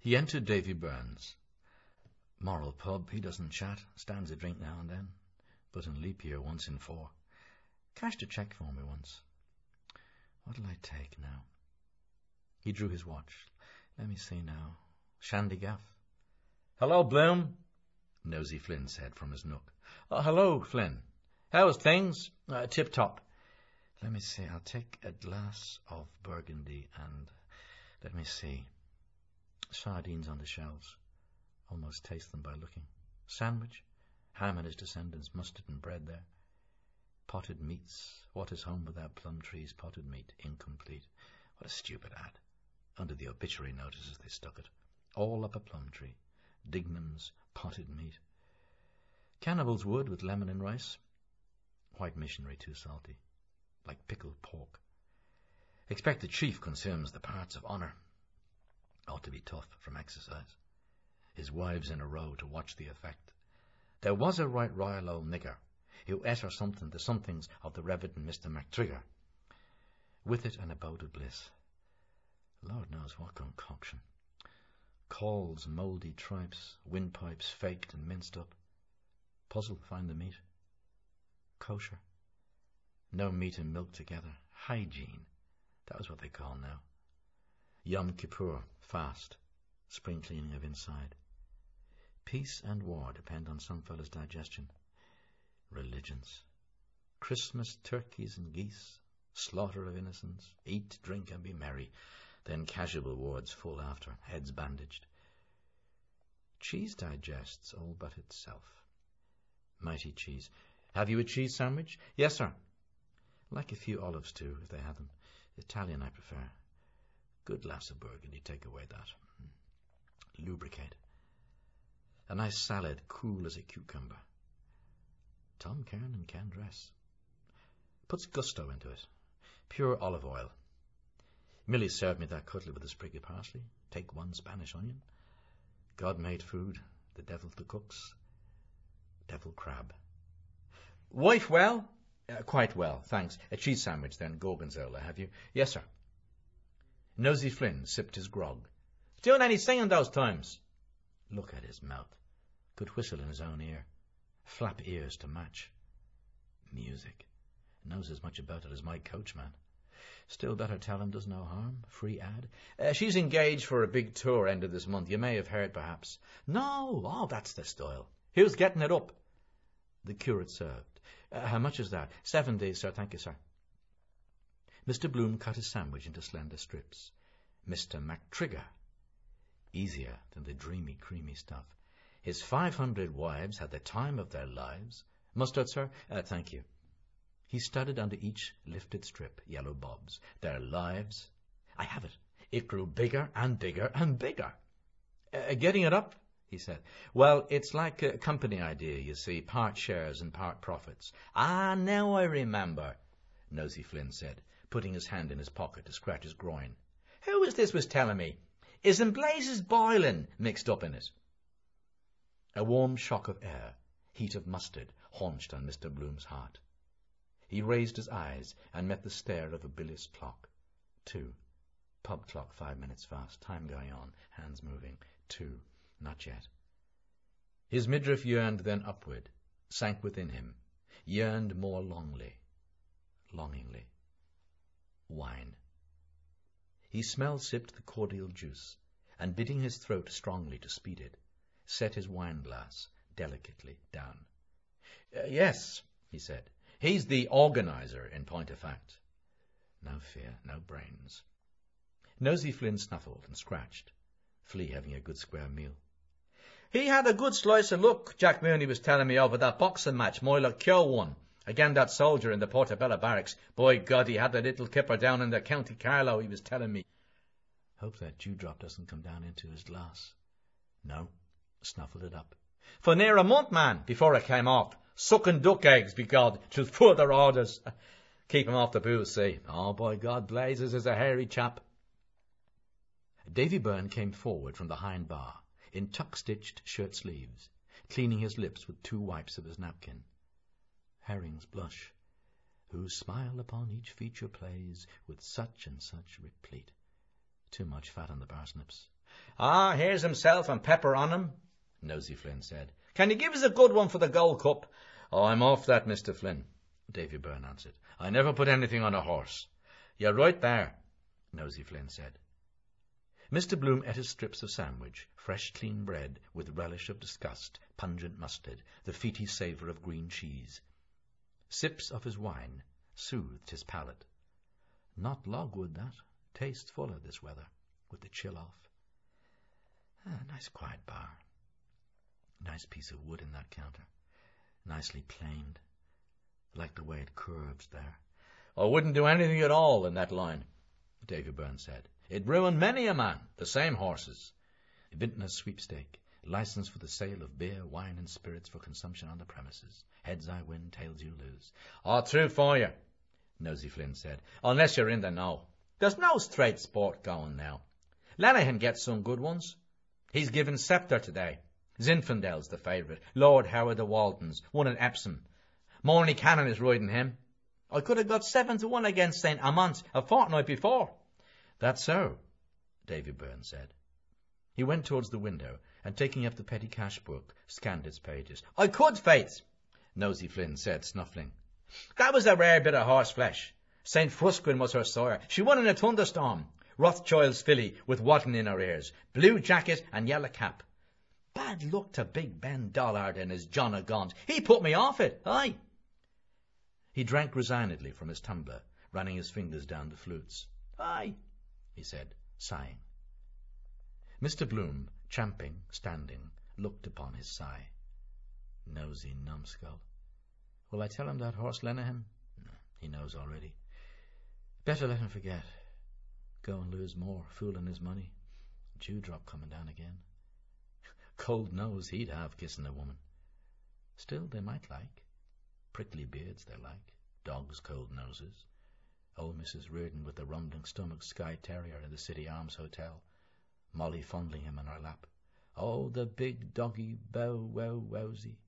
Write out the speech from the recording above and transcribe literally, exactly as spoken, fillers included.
He entered Davy Byrne's. Moral pub, he doesn't chat, stands a drink now and then, but in leap year once in four. Cashed a cheque for me once. What'll I take now? He drew his watch. Let me see now. Shandygaff. Hello, Bloom, Nosey Flynn said from his nook. Oh, hello, Flynn. How's things? Uh, tip-top. Let me see, I'll take a glass of Burgundy and, let me see, sardines on the shelves. Almost taste them by looking. Sandwich, Ham and his descendants, mustard and bread there. Potted meats. What is home without plum trees? Potted meat. Incomplete. What a stupid ad. Under the obituary notices they stuck it. All up a plum tree. Dignam's potted meat. Cannibal's wood with lemon and rice. White missionary too salty. Like pickled pork. Expect the chief consumes the parts of honour. Ought to be tough from exercise. His wives in a row to watch the effect. There was a right royal old nigger who ate or something the somethings of the Reverend Mister MacTrigger. With it an abode of bliss. Lord knows what concoction. Calls, mouldy tripes, windpipes faked and minced up. Puzzle find the meat. Kosher. No meat and milk together. Hygiene. That was what they call now. Yom Kippur, fast. Spring cleaning of inside. Peace and war depend on some fella's digestion. Religions. Christmas turkeys and geese. Slaughter of innocents. Eat, drink and be merry. Then casual wards full after, heads bandaged. Cheese digests all but itself. Mighty cheese. Have you a cheese sandwich? Yes, sir. Like a few olives too, if they have them. Italian I prefer. Good glass of Burgundy, take away that. Lubricate. A nice salad, cool as a cucumber. Tom Kernan can dress. Puts gusto into it. Pure olive oil. Millie served me that cutlet with a sprig of parsley. Take one Spanish onion. God made food, the devil the cooks. Devil crab. Wife well? Uh, quite well, thanks. A cheese sandwich then, gorgonzola, have you? Yes, sir. Nosey Flynn sipped his grog. Doing any singing those times? Look at his mouth. Could whistle in his own ear. Flap ears to match. Music. Knows as much about it as my coachman. Still better tell him does no harm. Free ad. Uh, she's engaged for a big tour end of this month. You may have heard, perhaps. No, oh, that's the style. Who's getting it up? The curate served. Uh, how much is that? Seven days, sir. Thank you, sir. Mister Bloom cut his sandwich into slender strips. Mister MacTrigger. Easier than the dreamy, creamy stuff. His five hundred wives had the time of their lives. Mustard, sir? Uh, thank you. He studied under each lifted strip, yellow bobs. Their lives. I have it. It grew bigger and bigger and bigger. Uh, getting it up? He said. Well, it's like a company idea, you see. Part shares and part profits. Ah, now I remember, Nosey Flynn said, putting his hand in his pocket to scratch his groin. Who was this was telling me? Isn't Blazes Boylan mixed up in it? A warm shock of air, heat of mustard, haunched on Mister Bloom's heart. He raised his eyes and met the stare of a bilious clock. Two. Pub clock five minutes fast. Time going on. Hands moving. Two. Not yet. His midriff yearned then upward, sank within him, yearned more longly, longingly. Wine. He smell-sipped the cordial juice, and bidding his throat strongly to speed it, set his wine-glass delicately down. Uh, yes, he said. He's the organizer, in point of fact. No fear, no brains. Nosey Flynn snuffled and scratched, Flea having a good square meal. He had a good slice of luck, Jack Mooney was telling me over that boxing match Moyla Kyo won, again that soldier in the Portobello barracks. By God, he had the little kipper down in the County Carlow, he was telling me. Hope that dewdrop doesn't come down into his glass. No, snuffled it up. For near a month, man, before it came off. Sucking duck eggs, be God, till further orders. Keep him off the booze, see. Oh, by God, Blazes is a hairy chap. Davy Byrne came forward from the hind bar, in tuck-stitched shirt-sleeves, cleaning his lips with two wipes of his napkin. Herrings blush, whose smile upon each feature plays, with such and such replete. Too much fat on the parsnips. Ah, here's himself and pepper on him, Nosey Flynn said. Can you give us a good one for the Gold Cup? Oh, I'm off that, Mister Flynn, Davy Byrne answered. I never put anything on a horse. You're right there, Nosey Flynn said. Mister Bloom ate his strips of sandwich, fresh clean bread, with relish of disgust, pungent mustard, the feety savour of green cheese. Sips of his wine soothed his palate. Not logwood, that. Tastes fuller this weather, with the chill off. Ah, nice quiet bar. Nice piece of wood in that counter. Nicely planed. Like the way it curves there. I wouldn't do anything at all in that line, Davy Byrne said. It ruined many a man, the same horses. Vintner's sweepstake. License for the sale of beer, wine, and spirits for consumption on the premises. Heads I win, tails you lose. Oh, true for you, Nosey Flynn said, unless you're in the know. There's no straight sport going now. Lenihan gets some good ones. He's given Sceptre today. Zinfandel's the favourite. Lord Howard of Walden's, won at Epsom. Morley Cannon is riding him. I could have got seven to one against Saint Amant a fortnight before. That's so, Davy Byrne said. He went towards the window, and taking up the petty cash book, scanned its pages. I could, Faith, Nosey Flynn said, snuffling. That was a rare bit of horse flesh. Saint Frusquin was her sire. She won in a thunderstorm. Rothschild's filly with Watton in her ears. Blue jacket and yellow cap. Bad luck to Big Ben Dollard and his John of Gaunt. He put me off it, aye. He drank resignedly from his tumbler, running his fingers down the flutes. Aye, he said, sighing. Mister Bloom, champing, standing, looked upon his sigh. Nosy numbskull. Will I tell him that horse Lenihan? No, he knows already. Better let him forget. Go and lose more, fooling his money. Dewdrop coming down again. Cold nose he'd have kissing a woman. Still, they might like. Prickly beards they like. Dogs' cold noses. Old Missus Reardon with the rumbling stomach Skye Terrier in the City Arms Hotel. Molly fondling him on her lap. Oh, the big doggy bow wow wowsy.